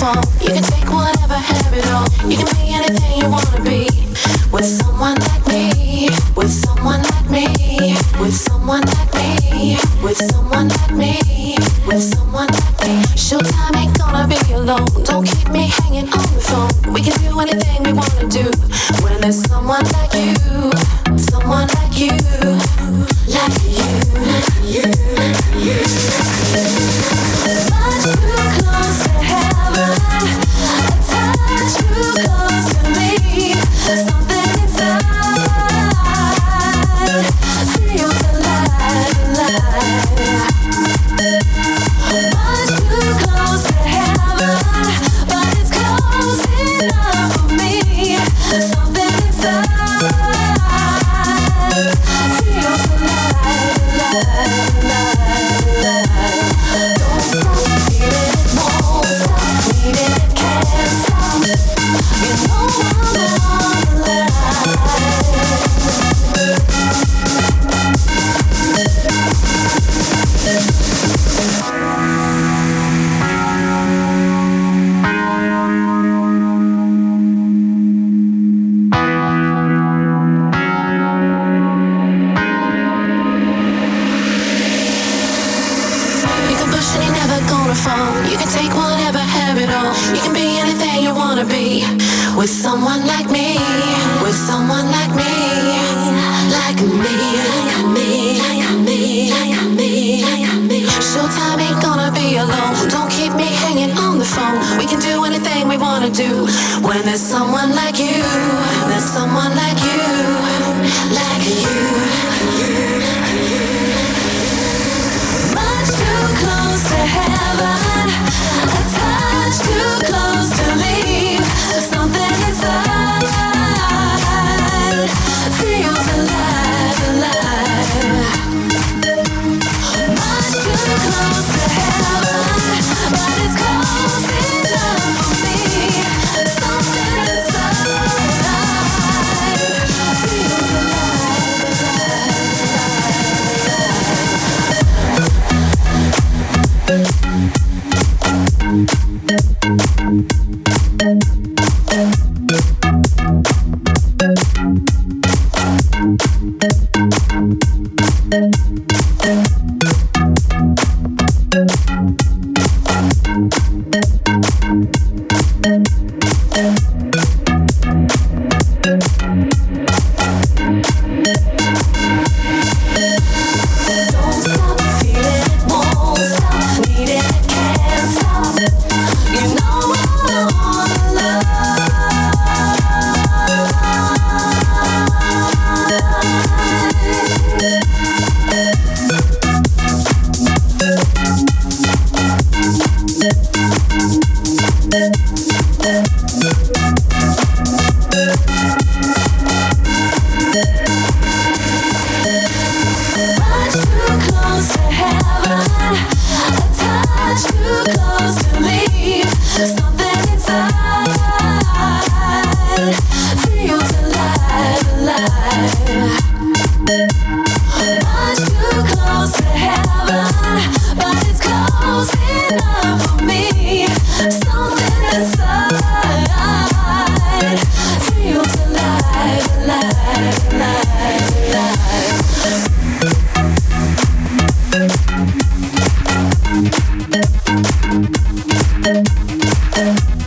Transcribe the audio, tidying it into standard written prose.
phone. You can take whatever, have it all. You can be anything you wanna be. With someone like me, with someone like me, with someone like me, with someone like me, with someone like me. Showtime ain't gonna be alone. Don't keep me hanging on the phone. We can do anything we wanna do when there's someone like you, someone like you, like you, like you. Much too close to heaven, a touch too close to me. Something inside feels alive, alive. Much too close to heaven, but it's close enough for me. Something inside feels alive, alive, alive. Don't stop feeling it, won't stop needing it, can't stop. You know I'm alive. You can take whatever, have it all. You can be anything you wanna be. With someone like me, with someone like me, like me, like me, like me, like me, like me. Showtime ain't gonna be alone. Don't keep me hanging on the phone. We can do anything we wanna do when there's someone like you, there's someone like you, like you, like you. Much too close to heaven, a touch too close to leave. Something inside feels alive, alive. Much too close to heaven, but it's close enough for me. Something inside feels alive, alive.